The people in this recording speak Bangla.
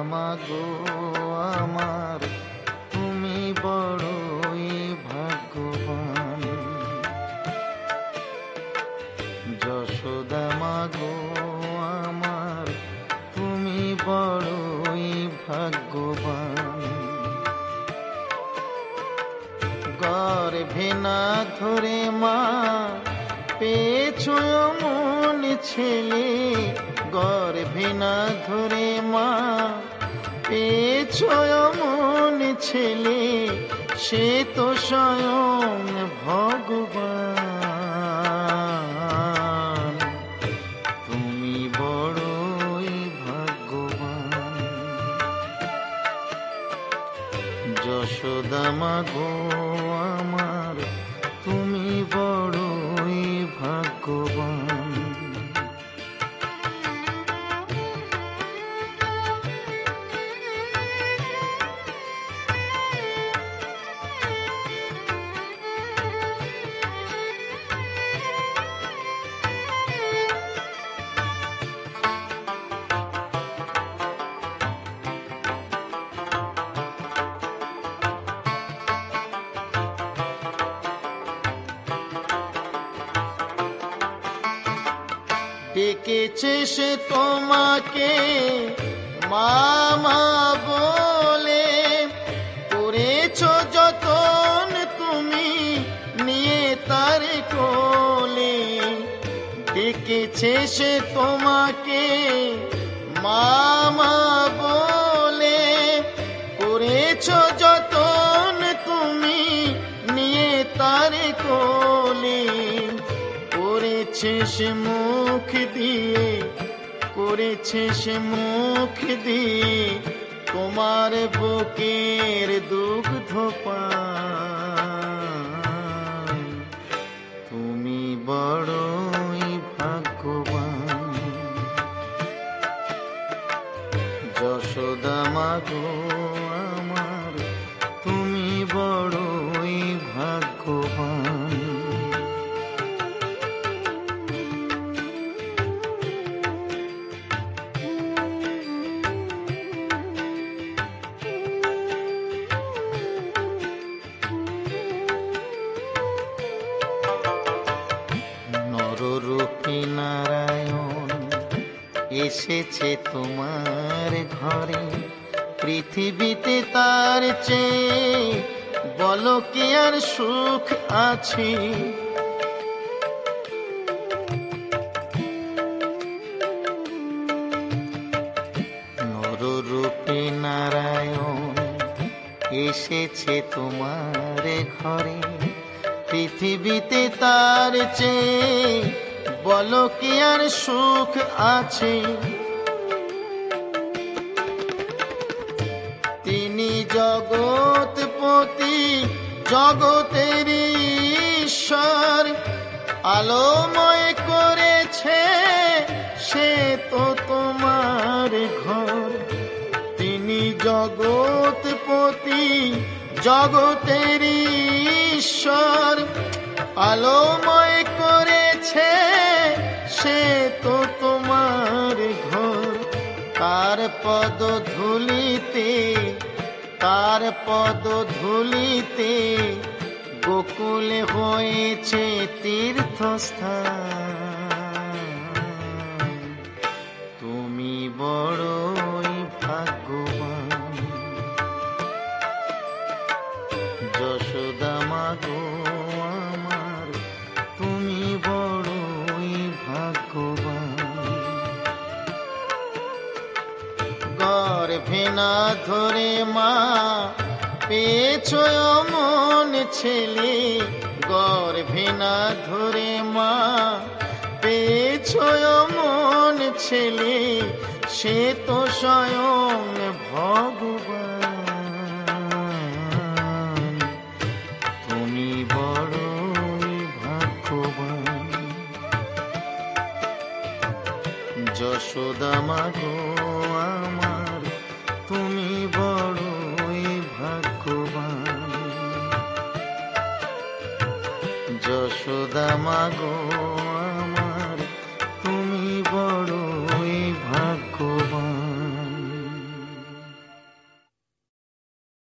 মাগো আমার তুমি বড়ই ভাগ্যবান। যশোদা মাগো আমার তুমি বড়ই ভাগ্যবান। গর্ভে না ধরে মা পেয়েছো এমন ছেলে, গর্ভে না ধরে মা পেয়েছো এমন ছেলে, সে তো স্বয়ং ভগবান। তুমি বড়ই ভাগ্যবান। যশোদা মাগো আমার তুমি বড়ই ভাগ্যবান। ডেকেছে সে তোমাকে মামা বলে, করেছো যতন তুমি নিয়ে তার কোলে। ডেকেছে সে তোমাকে মামা বলে, করেছো যতন তুমি নিয়ে তার কোলে। করেছে সে মুখ দিয়ে, করেছে সে মুখ দিয়ে তোমার বুকের দুগ্ধ পান। তুমি বড়ই ভাগ্যবান। যশোদা মাগো আমার তুমি বড়ই ভাগ্যবান। নররূপী নারায়ণ এসেছে তোমার ঘরে, পৃথিবীতে তার চেয়ে বলো কি আর সুখ আছে। নররূপী নারায়ণ এসেছে তোমার ঘরে, পৃথিবীতে তার চেয়ে বলো কি আর সুখ আছে। তিনি জগৎপতি জগতের ঈশ্বর, আলোময় করেছে সে তো তোমার ঘর। তিনি জগৎপতি জগতের ঈশ্বর, আলোময় করেছে সে তো তোমার ঘর। তার পদ ধুলিতে, তার পদ ধুলিতে গোকুলে হয়েছে তীর্থস্থান। তুমি বড়ই ভাগ্যবান। যশোদা মাগো আমার তুমি বড়ই ভাগ্যবান। গর্ভে না ধরে মা পেয়েছো এমন ছেলে, গর্ভে না ধরে মা পেয়েছো এমন ছেলে, সে তো স্বয়ং ভগবান। তুমি বড়ই ভাগ্যবান। যশোদা মাগো আমার তুমি বড়ই ভাগ্যবান। যশোদা মাগো